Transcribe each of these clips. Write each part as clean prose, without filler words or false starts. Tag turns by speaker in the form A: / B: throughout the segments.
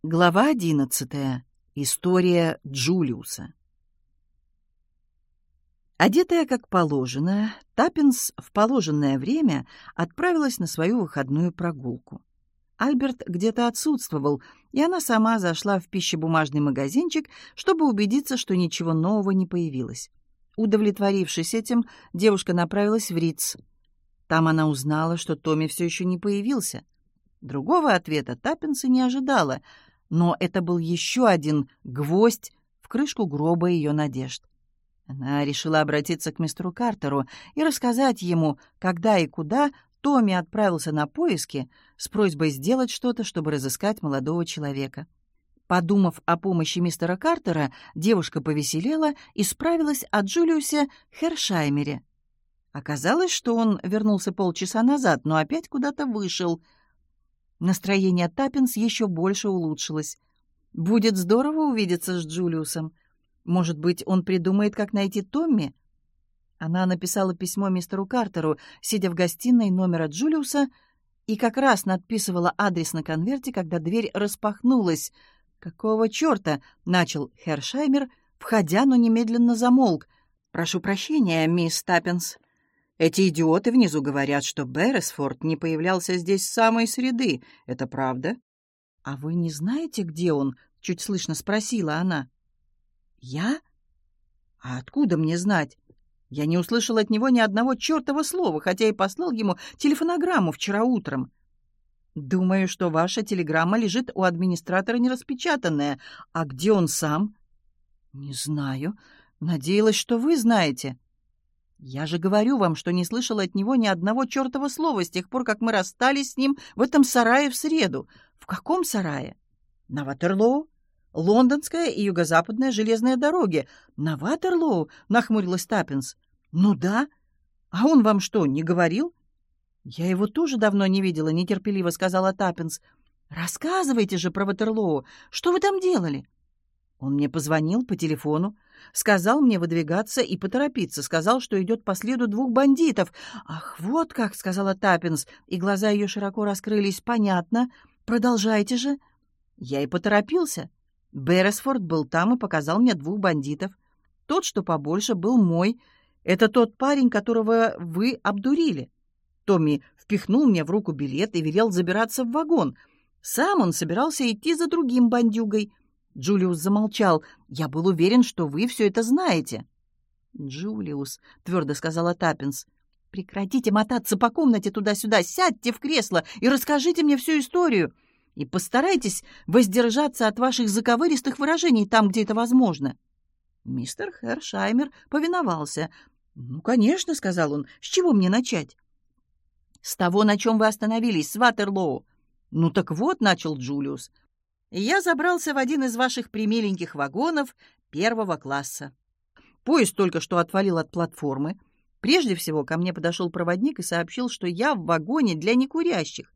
A: Глава 11. История Джулиуса. Одетая как положено, Таппинс в положенное время отправилась на свою выходную прогулку. Альберт где-то отсутствовал, и она сама зашла в пищебумажный магазинчик, чтобы убедиться, что ничего нового не появилось. Удовлетворившись этим, девушка направилась в Риц. Там она узнала, что Томми все еще не появился. Другого ответа Таппинс и не ожидала, но это был еще один гвоздь в крышку гроба ее надежд. Она решила обратиться к мистеру Картеру и рассказать ему, когда и куда Томми отправился на поиски, с просьбой сделать что-то, чтобы разыскать молодого человека. Подумав о помощи мистера Картера, девушка повеселела и справилась о Джулиусе Хершаймере. Оказалось, что он вернулся полчаса назад, но опять куда-то вышел. Настроение Таппинс еще больше улучшилось. Будет здорово увидеться с Джулиусом. Может быть, он придумает, как найти Томми? Она написала письмо мистеру Картеру, сидя в гостиной номера Джулиуса, и как раз надписывала адрес на конверте, когда дверь распахнулась. «Какого черта?» — начал Хершаймер, входя, но немедленно замолк. «Прошу прощения, мисс Таппинс. Эти идиоты внизу говорят, что Берресфорд не появлялся здесь с самой среды. Это правда?» «А вы не знаете, где он?» — чуть слышно спросила она. «Я? А откуда мне знать? Я не услышал от него ни одного чертова слова, хотя и послал ему телефонограмму вчера утром. Думаю, что ваша телеграмма лежит у администратора нераспечатанная. А где он сам?» «Не знаю. Надеялась, что вы знаете». «Я же говорю вам, что не слышала от него ни одного чертова слова с тех пор, как мы расстались с ним в этом сарае в среду». «В каком сарае?» «На Ватерлоу. Лондонская и юго-западная железные дороги». «На Ватерлоу?» — нахмурилась Таппинс. «Ну да. А он вам что, не говорил?» «Я его тоже давно не видела», — нетерпеливо сказала Таппинс. «Рассказывайте же про Ватерлоу. Что вы там делали?» «Он мне позвонил по телефону, сказал мне выдвигаться и поторопиться, сказал, что идет по следу 2 бандитов». «Ах, вот как», — сказала Таппинс, и глаза ее широко раскрылись. «Понятно. Продолжайте же». «Я и поторопился. Берресфорд был там и показал мне 2 бандитов. Тот, что побольше, был мой. Это тот парень, которого вы обдурили. Томми впихнул мне в руку билет и велел забираться в вагон. Сам он собирался идти за другим бандюгой». Джулиус замолчал. «Я был уверен, что вы все это знаете». «Джулиус», — твердо сказала Таппинс, — «прекратите мотаться по комнате туда-сюда, сядьте в кресло и расскажите мне всю историю. И постарайтесь воздержаться от ваших заковыристых выражений там, где это возможно». Мистер Хершаймер повиновался. «Ну, конечно», — сказал он, — «с чего мне начать?» «С того, на чем вы остановились, с Ватерлоу». «Ну так вот», — начал Джулиус, — «я забрался в один из ваших примиленьких вагонов 1 класса. Поезд только что отвалил от платформы. Прежде всего ко мне подошел проводник и сообщил, что я в вагоне для некурящих.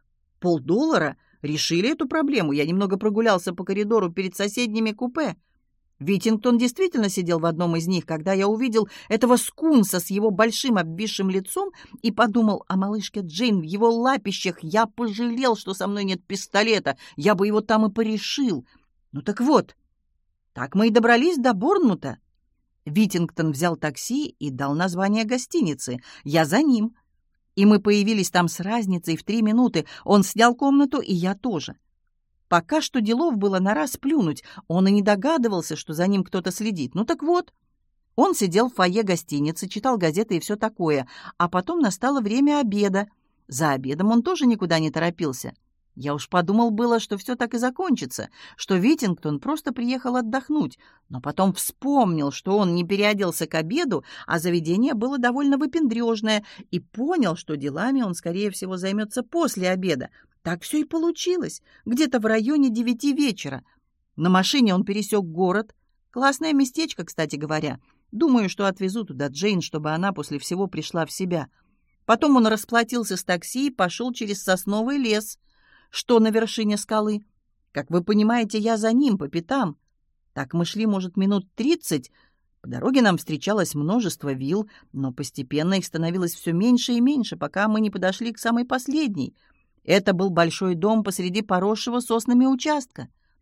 A: $50 решили эту проблему. Я немного прогулялся по коридору перед соседними купе. Витингтон действительно сидел в одном из них, когда я увидел этого скунса с его большим обвисшим лицом и подумал о малышке Джейн в его лапищах. Я пожалел, что со мной нет пистолета, я бы его там и порешил. Ну так вот, так мы и добрались до Борнмута. Витингтон взял такси и дал название гостиницы. Я за ним. И мы появились там с разницей в 3 минуты. Он снял комнату, и я тоже. Пока что делов было на раз плюнуть. Он и не догадывался, что за ним кто-то следит. Ну так вот, он сидел в фойе гостиницы, читал газеты и все такое. А потом настало время обеда. За обедом он тоже никуда не торопился. Я уж подумал было, что все так и закончится, что Витингтон просто приехал отдохнуть. Но потом вспомнил, что он не переоделся к обеду, а заведение было довольно выпендрежное, и понял, что делами он, скорее всего, займется после обеда. Так все и получилось, где-то в районе 9 вечера. На машине он пересек город. Классное местечко, кстати говоря. Думаю, что отвезу туда Джейн, чтобы она после всего пришла в себя. Потом он расплатился с такси и пошел через сосновый лес, что на вершине скалы. Как вы понимаете, я за ним по пятам. Так мы шли, может, минут 30. По дороге нам встречалось множество вилл, но постепенно их становилось все меньше и меньше, пока мы не подошли к самой последней. Это был большой дом посреди поросшего соснами участка.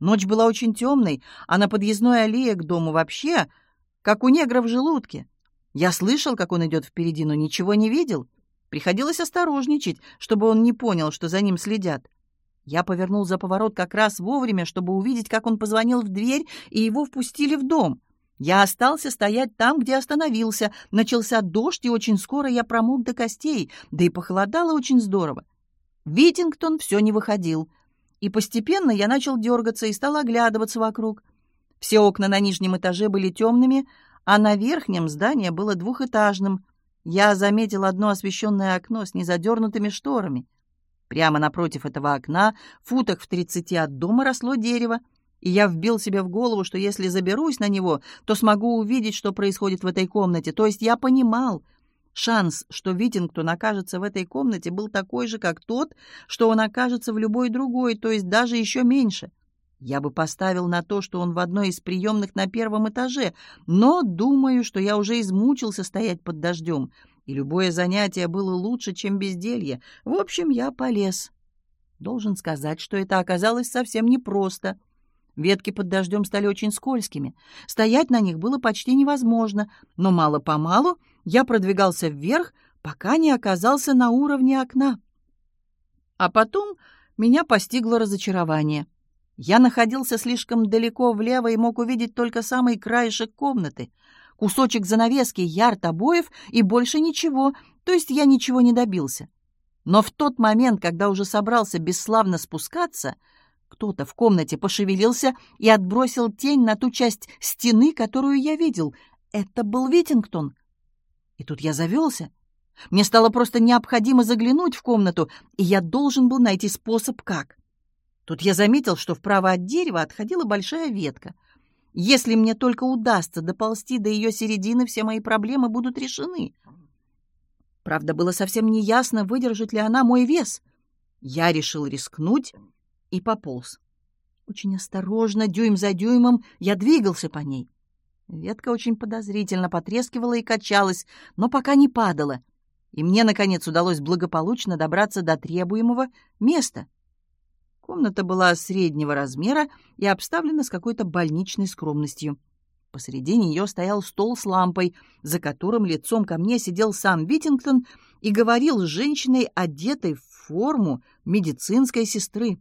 A: Ночь была очень темной, а на подъездной аллее к дому вообще, как у негра в желудке. Я слышал, как он идет впереди, но ничего не видел. Приходилось осторожничать, чтобы он не понял, что за ним следят. Я повернул за поворот как раз вовремя, чтобы увидеть, как он позвонил в дверь, и его впустили в дом. Я остался стоять там, где остановился. Начался дождь, и очень скоро я промок до костей, да и похолодало очень здорово. Витингтон все не выходил. И постепенно я начал дергаться и стал оглядываться вокруг. Все окна на нижнем этаже были темными, а на верхнем здание было двухэтажным. Я заметил одно освещенное окно с незадернутыми шторами. Прямо напротив этого окна, футах в 30 от дома, росло дерево, и я вбил себе в голову, что если заберусь на него, то смогу увидеть, что происходит в этой комнате. То есть я понимал, шанс, что Витингтон окажется в этой комнате, был такой же, как тот, что он окажется в любой другой, то есть даже еще меньше. Я бы поставил на то, что он в одной из приемных на первом этаже, но думаю, что я уже измучился стоять под дождем, и любое занятие было лучше, чем безделье. В общем, я полез. Должен сказать, что это оказалось совсем непросто. Ветки под дождем стали очень скользкими. Стоять на них было почти невозможно, но мало-помалу я продвигался вверх, пока не оказался на уровне окна. А потом меня постигло разочарование. Я находился слишком далеко влево и мог увидеть только самый краешек комнаты. Кусочек занавески, ярд обоев и больше ничего, то есть я ничего не добился. Но в тот момент, когда уже собрался бесславно спускаться, кто-то в комнате пошевелился и отбросил тень на ту часть стены, которую я видел. Это был Витингтон. И тут я завелся. Мне стало просто необходимо заглянуть в комнату, и я должен был найти способ, как. Тут я заметил, что вправо от дерева отходила большая ветка. Если мне только удастся доползти до ее середины, все мои проблемы будут решены. Правда, было совсем неясно, выдержит ли она мой вес. Я решил рискнуть и пополз. Очень осторожно, дюйм за дюймом, я двигался по ней. Ветка очень подозрительно потрескивала и качалась, но пока не падала. И мне, наконец, удалось благополучно добраться до требуемого места. Комната была среднего размера и обставлена с какой-то больничной скромностью. Посредине нее стоял стол с лампой, за которым лицом ко мне сидел сам Витингтон и говорил с женщиной, одетой в форму медицинской сестры.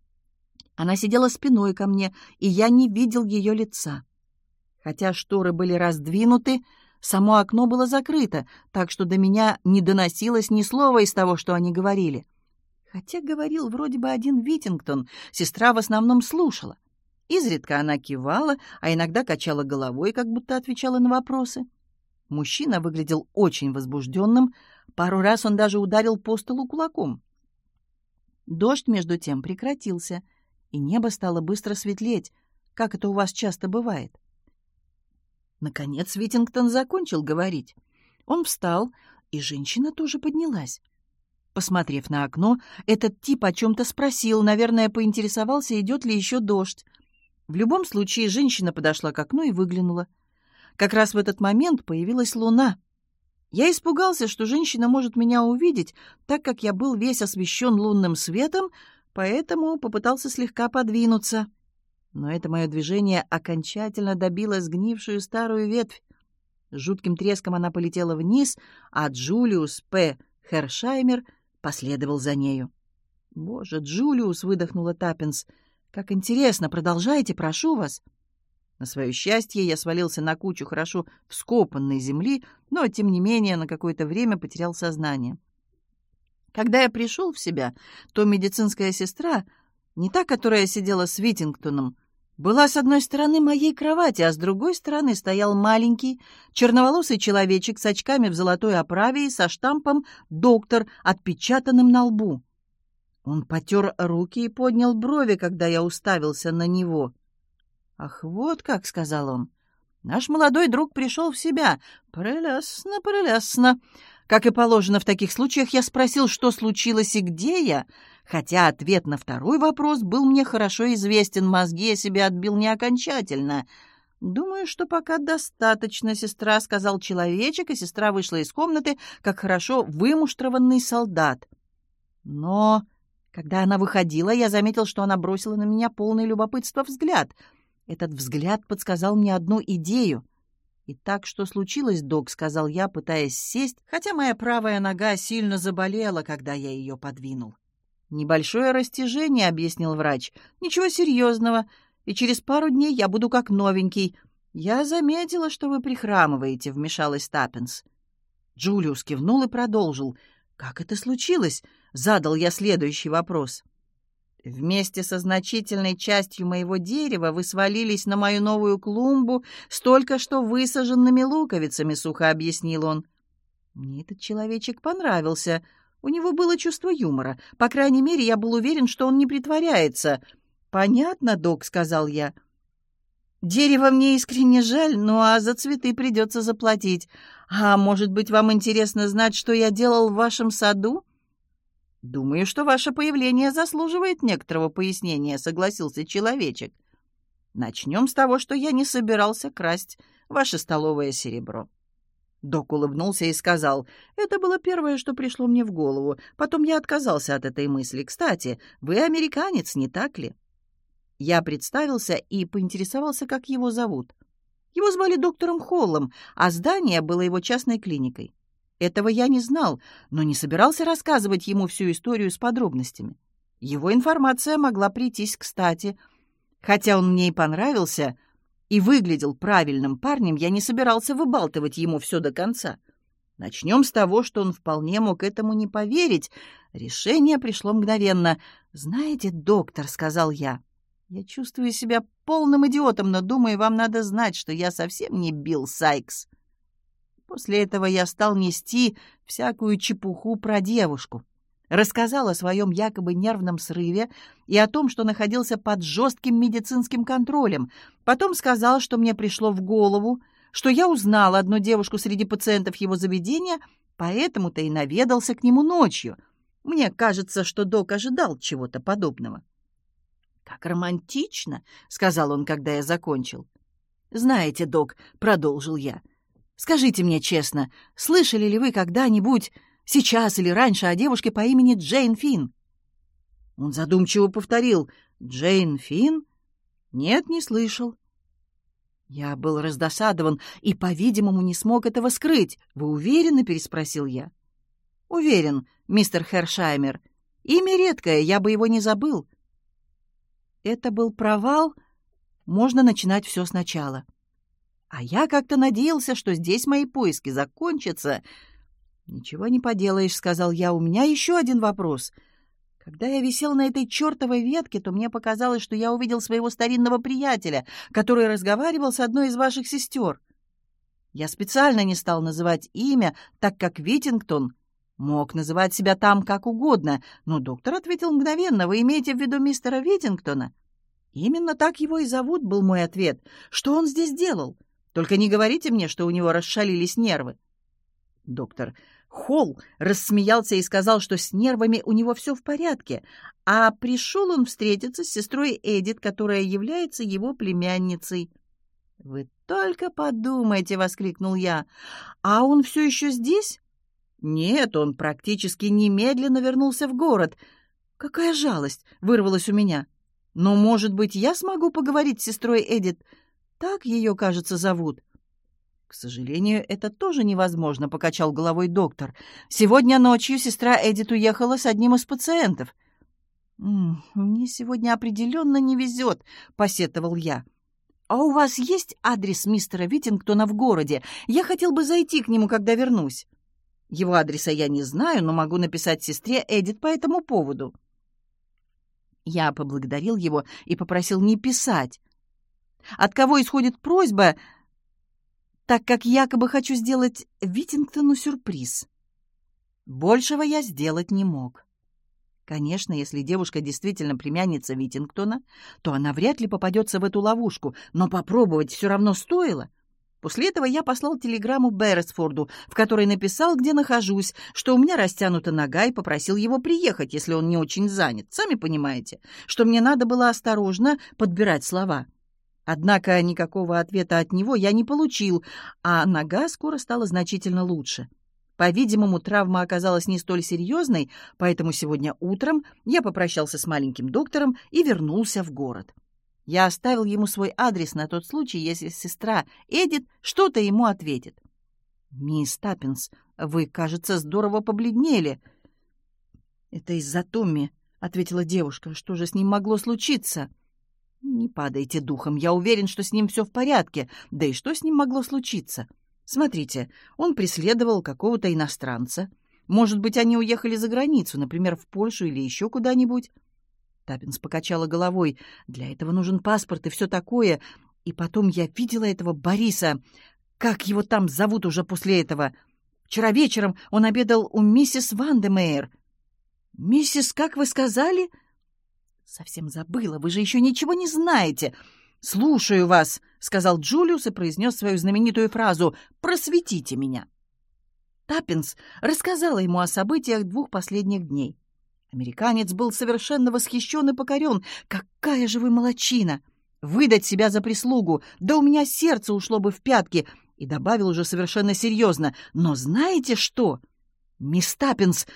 A: Она сидела спиной ко мне, и я не видел ее лица. Хотя шторы были раздвинуты, само окно было закрыто, так что до меня не доносилось ни слова из того, что они говорили. Хотя говорил вроде бы один Витингтон, сестра в основном слушала. Изредка она кивала, а иногда качала головой, как будто отвечала на вопросы. Мужчина выглядел очень возбужденным, пару раз он даже ударил по столу кулаком. Дождь, между тем, прекратился, и небо стало быстро светлеть, как это у вас часто бывает. Наконец Витингтон закончил говорить. Он встал, и женщина тоже поднялась. Посмотрев на окно, этот тип о чем-то спросил, наверное, поинтересовался, идет ли еще дождь. В любом случае, женщина подошла к окну и выглянула. Как раз в этот момент появилась луна. Я испугался, что женщина может меня увидеть, так как я был весь освещен лунным светом, поэтому попытался слегка подвинуться. Но это мое движение окончательно добило сгнившую старую ветвь. С жутким треском она полетела вниз, а Джулиус П. Хершаймер последовал за нею. «Боже, Джулиус!» — выдохнула Таппинс. «Как интересно! Продолжайте, прошу вас!» На свое счастье, я свалился на кучу хорошо вскопанной земли, но, тем не менее, на какое-то время потерял сознание. Когда я пришел в себя, то медицинская сестра, не та, которая сидела с Витингтоном, была с одной стороны моей кровати, а с другой стороны стоял маленький, черноволосый человечек с очками в золотой оправе и со штампом «Доктор», отпечатанным на лбу. Он потер руки и поднял брови, когда я уставился на него. «Ах, вот как», — сказал он, — «наш молодой друг пришел в себя. Прелестно, прелестно». Как и положено в таких случаях, я спросил, что случилось и где я, хотя ответ на второй вопрос был мне хорошо известен, мозги я себе отбил не окончательно. «Думаю, что пока достаточно, сестра», — сказал человечек, и сестра вышла из комнаты, как хорошо вымуштрованный солдат. Но Когда она выходила, я заметил, что она бросила на меня полный любопытства взгляд. Этот взгляд подсказал мне одну идею. «Итак, что случилось, док?» — сказал я, пытаясь сесть, хотя моя правая нога сильно заболела, когда я ее подвинул. «Небольшое растяжение», — объяснил врач. «Ничего серьезного, и через пару дней я буду как новенький». «Я заметила, что вы прихрамываете», — вмешалась Таппинс. Джулиус кивнул и продолжил. «Как это случилось?» — задал я следующий вопрос. «Вместе со значительной частью моего дерева вы свалились на мою новую клумбу с только что высаженными луковицами», — сухо объяснил он. Мне этот человечек понравился. У него было чувство юмора. По крайней мере, я был уверен, что он не притворяется. «Понятно, док», — сказал я. «Дерево мне искренне жаль, ну а за цветы придется заплатить. А может быть, вам интересно знать, что я делал в вашем саду?» «Думаю, что ваше появление заслуживает некоторого пояснения», — согласился человечек. «Начнем с того, что я не собирался красть ваше столовое серебро». Док улыбнулся и сказал: «Это было первое, что пришло мне в голову. Потом я отказался от этой мысли. Кстати, вы американец, не так ли?» Я представился и поинтересовался, как его зовут. Его звали доктором Холлом, а здание было его частной клиникой. Этого я не знал, но не собирался рассказывать ему всю историю с подробностями. Его информация могла прийтись кстати. Хотя он мне и понравился, и выглядел правильным парнем, я не собирался выбалтывать ему все до конца. Начнем с того, что он вполне мог этому не поверить. Решение пришло мгновенно. «Знаете, доктор», — сказал я, — «я чувствую себя полным идиотом, но думаю, вам надо знать, что я совсем не Билл Сайкс». После этого я стал нести всякую чепуху про девушку. Рассказал о своем якобы нервном срыве и о том, что находился под жестким медицинским контролем. Потом сказал, что мне пришло в голову, что я узнал одну девушку среди пациентов его заведения, поэтому-то и наведался к нему ночью. Мне кажется, что док ожидал чего-то подобного. «Как романтично», — сказал он, когда я закончил. «Знаете, док», — продолжил я, — «скажите мне честно, слышали ли вы когда-нибудь, сейчас или раньше, о девушке по имени Джейн Финн?» Он задумчиво повторил: «Джейн Финн? Нет, не слышал». Я был раздосадован и, по-видимому, не смог этого скрыть. «Вы уверены?» — переспросил я. «Уверен, мистер Хершаймер. Имя редкое, я бы его не забыл». Это был провал. Можно начинать все сначала. А я как-то надеялся, что здесь мои поиски закончатся. «Ничего не поделаешь», — сказал я, — «у меня еще один вопрос. Когда я висел на этой чертовой ветке, то мне показалось, что я увидел своего старинного приятеля, который разговаривал с одной из ваших сестер. Я специально не стал называть имя, так как Витингтон мог называть себя там как угодно, но доктор ответил мгновенно: «Вы имеете в виду мистера Витингтона?» «Именно так его и зовут», — был мой ответ. «Что он здесь делал? Только не говорите мне, что у него расшалились нервы». Доктор Холл рассмеялся и сказал, что с нервами у него все в порядке, а пришел он встретиться с сестрой Эдит, которая является его племянницей. «Вы только подумайте!» — воскликнул я. «А он все еще здесь?» «Нет, он практически немедленно вернулся в город». «Какая жалость!» — вырвалась у меня. «Но, может быть, я смогу поговорить с сестрой Эдит? Так ее, кажется, зовут». «К сожалению, это тоже невозможно», — покачал головой доктор. «Сегодня ночью сестра Эдит уехала с одним из пациентов». «Мне сегодня определенно не везет», — посетовал я. «А у вас есть адрес мистера Витингтона в городе? Я хотел бы зайти к нему, когда вернусь». «Его адреса я не знаю, но могу написать сестре Эдит по этому поводу». Я поблагодарил его и попросил не писать. От кого исходит просьба, так как якобы хочу сделать Витингтону сюрприз. Большего я сделать не мог. Конечно, если девушка действительно племянница Витингтона, то она вряд ли попадется в эту ловушку, но попробовать все равно стоило. После этого я послал телеграмму Берресфорду, в которой написал, где нахожусь, что у меня растянута нога, и попросил его приехать, если он не очень занят. Сами понимаете, что мне надо было осторожно подбирать слова. Однако никакого ответа от него я не получил, а нога скоро стала значительно лучше. По-видимому, травма оказалась не столь серьезной, поэтому сегодня утром я попрощался с маленьким доктором и вернулся в город. Я оставил ему свой адрес на тот случай, если сестра Эдит что-то ему ответит. «Мисс Таппинс, вы, кажется, здорово побледнели». «Это из-за Томми», — ответила девушка. «Что же с ним могло случиться?» «Не падайте духом. Я уверен, что с ним все в порядке. Да и что с ним могло случиться? Смотрите, он преследовал какого-то иностранца. Может быть, они уехали за границу, например, в Польшу или еще куда-нибудь?» Таппинс покачала головой. «Для этого нужен паспорт и все такое. И потом я видела этого Бориса. Как его там зовут уже после этого? Вчера вечером он обедал у миссис Вандемейр». «Миссис, как вы сказали?» «Совсем забыла, вы же еще ничего не знаете». «Слушаю вас», — сказал Джулиус и произнес свою знаменитую фразу «Просветите меня». Таппинс рассказала ему о событиях 2 последних дней. Американец был совершенно восхищен и покорен. «Какая же вы молодчина! Выдать себя за прислугу! Да у меня сердце ушло бы в пятки!» И добавил уже совершенно серьезно. «Но знаете что, мисс Таппинс,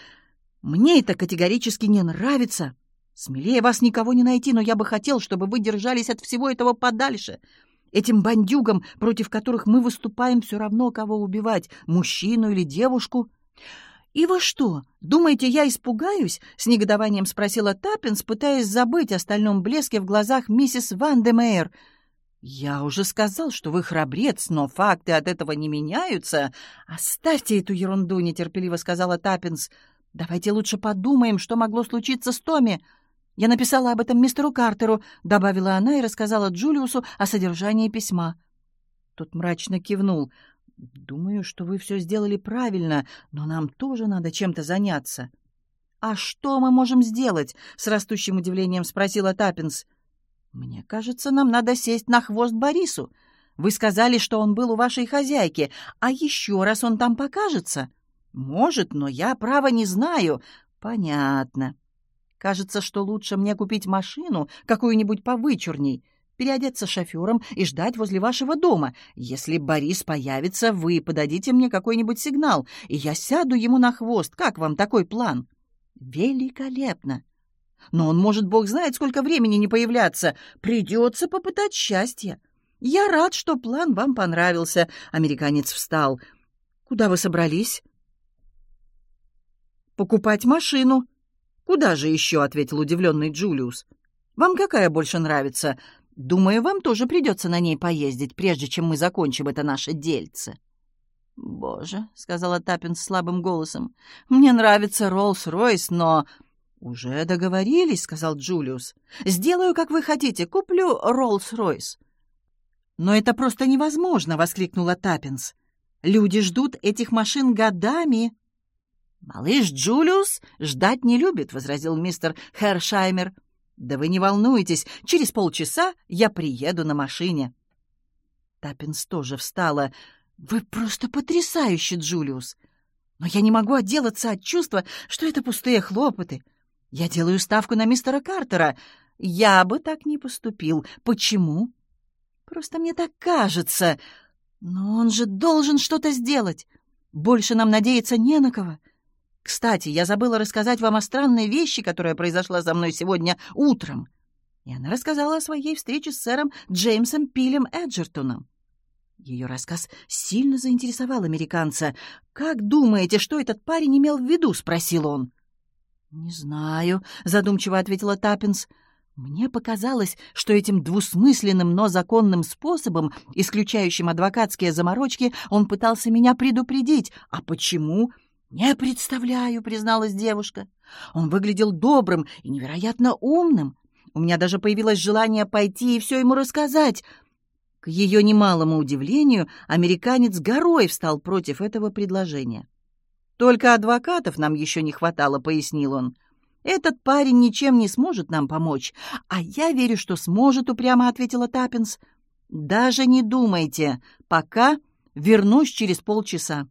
A: мне это категорически не нравится. Смелее вас никого не найти, но я бы хотел, чтобы вы держались от всего этого подальше. Этим бандюгам, против которых мы выступаем, все равно, кого убивать, мужчину или девушку». «И вы что, думаете, я испугаюсь?» — с негодованием спросила Таппинс, пытаясь забыть о стальном блеске в глазах миссис Вандемейр. «Я уже сказал, что вы храбрец, но факты от этого не меняются». «Оставьте эту ерунду», — нетерпеливо сказала Таппинс. «Давайте лучше подумаем, что могло случиться с Томми. Я написала об этом мистеру Картеру», — добавила она и рассказала Джулиусу о содержании письма. Тот мрачно кивнул. «Думаю, что вы все сделали правильно, но нам тоже надо чем-то заняться». «А что мы можем сделать?» — с растущим удивлением спросила Таппинс. «Мне кажется, нам надо сесть на хвост Борису. Вы сказали, что он был у вашей хозяйки, а еще раз он там покажется?» «Может, но я, право, не знаю». «Понятно. Кажется, что лучше мне купить машину, какую-нибудь повычурней, переодеться шофером и ждать возле вашего дома. Если Борис появится, вы подадите мне какой-нибудь сигнал, и я сяду ему на хвост. Как вам такой план?» «Великолепно! Но он может, бог знает, сколько времени не появляться. Придется попытать счастье. Я рад, что план вам понравился». Американец встал. «Куда вы собрались?» «Покупать машину». «Куда же еще?» — ответил удивленный Джулиус. «Вам какая больше нравится? Думаю, вам тоже придется на ней поездить, прежде чем мы закончим это наше дельце». «Боже», — сказала Таппинс слабым голосом, — «мне нравится Роллс-Ройс, но...» «Уже договорились», — сказал Джулиус. «Сделаю, как вы хотите, куплю Роллс-Ройс». «Но это просто невозможно», — воскликнула Таппинс. «Люди ждут этих машин годами». «Малыш Джулиус ждать не любит», — возразил мистер Хершаймер. «Да вы не волнуйтесь, через полчаса я приеду на машине». Таппинс тоже встала. «Вы просто потрясающий, Джулиус! Но я не могу отделаться от чувства, что это пустые хлопоты. Я делаю ставку на мистера Картера. Я бы так не поступил. Почему? Просто мне так кажется. Но он же должен что-то сделать. Больше нам надеяться не на кого. Кстати, я забыла рассказать вам о странной вещи, которая произошла со мной сегодня утром». И она рассказала о своей встрече с сэром Джеймсом Пилем Эджертоном. Ее рассказ сильно заинтересовал американца. «Как думаете, что этот парень имел в виду?» — спросил он. «Не знаю», — задумчиво ответила Таппинс. «Мне показалось, что этим двусмысленным, но законным способом, исключающим адвокатские заморочки, он пытался меня предупредить. А почему?» «Не представляю», — призналась девушка. «Он выглядел добрым и невероятно умным. У меня даже появилось желание пойти и все ему рассказать». К ее немалому удивлению, американец горой встал против этого предложения. «Только адвокатов нам еще не хватало», — пояснил он. «Этот парень ничем не сможет нам помочь». «А я верю, что сможет», — упрямо ответила Таппинс. «Даже не думайте. Пока вернусь через полчаса».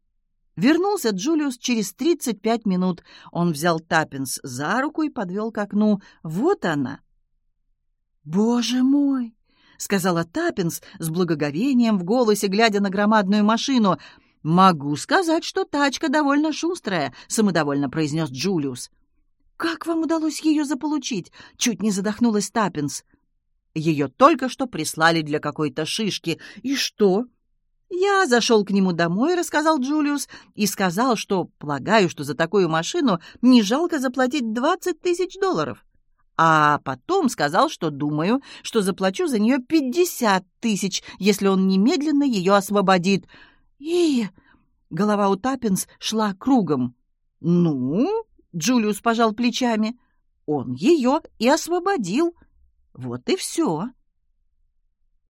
A: Вернулся Джулиус через 35 минут. Он взял Таппинс за руку и подвел к окну. Вот она. «Боже мой!» — сказала Таппинс с благоговением в голосе, глядя на громадную машину. «Могу сказать, что тачка довольно шустрая», — самодовольно произнес Джулиус. «Как вам удалось ее заполучить?» — чуть не задохнулась Таппинс. «Ее только что прислали для какой-то шишки. И что?» «Я зашел к нему домой», — рассказал Джулиус, «и сказал, что полагаю, что за такую машину не жалко заплатить $20 000. А потом сказал, что думаю, что заплачу за нее 50 000, если он немедленно ее освободит». «И...» — голова у Таппинс шла кругом. «Ну...» — Джулиус пожал плечами. «Он ее и освободил. Вот и все».